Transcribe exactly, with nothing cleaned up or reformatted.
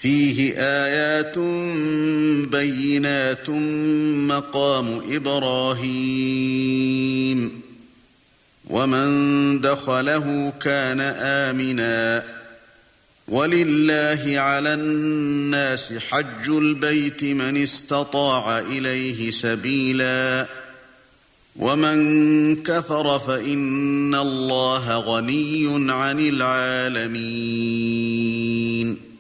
فيه آيات بينات مقام إبراهيم ومن دخله كان آمنا ولله على الناس حج البيت من استطاع إليه سبيلا ومن كفر فإن الله غني عن العالمين